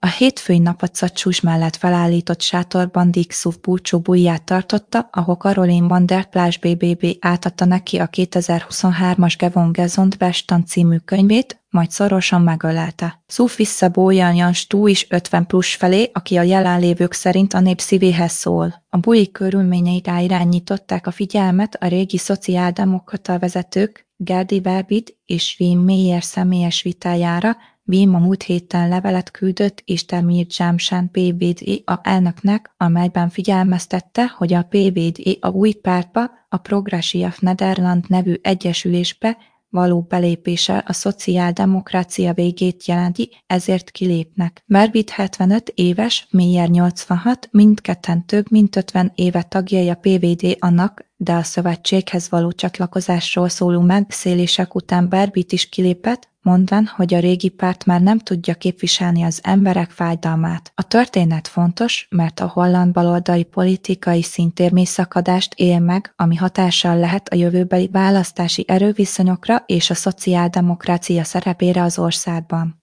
A hétfői napacacsus mellett felállított sátorban Dick Szuf búcsúbújját tartotta, ahol Caroline van der Plas BBB átadta neki a 2023-as Gevon Gezond Bestand című könyvét, majd szorosan megölelte. Szuf visszabújjan Jan Stú is 50 plusz felé, aki a jelenlévők szerint a nép szívéhez szól. A búji körülményei ráirányították a figyelmet a régi szociáldemokrata vezetők Gerdi Verbied és Wim Meyer személyes vitájára. Wim a múlt héten levelet küldött Isdemir Dzsámsán PVD elnöknek, amelyben figyelmeztette, hogy a PVD a új pártba, a Progressive Nederland nevű egyesülésbe való belépése a szociáldemokrácia végét jelenti, ezért kilépnek. Verbied 75 éves, Meyer 86, mindketten több mint 50 éve tagjai a PVD-nak, de a szövetséghez való csatlakozásról szóló megbeszélések után Verbied is kilépett, mondván, hogy a régi párt már nem tudja képviselni az emberek fájdalmát. A történet fontos, mert a holland baloldali politikai szintérmélyszakadást él meg, ami hatással lehet a jövőbeli választási erőviszonyokra és a szociáldemokrácia szerepére az országban.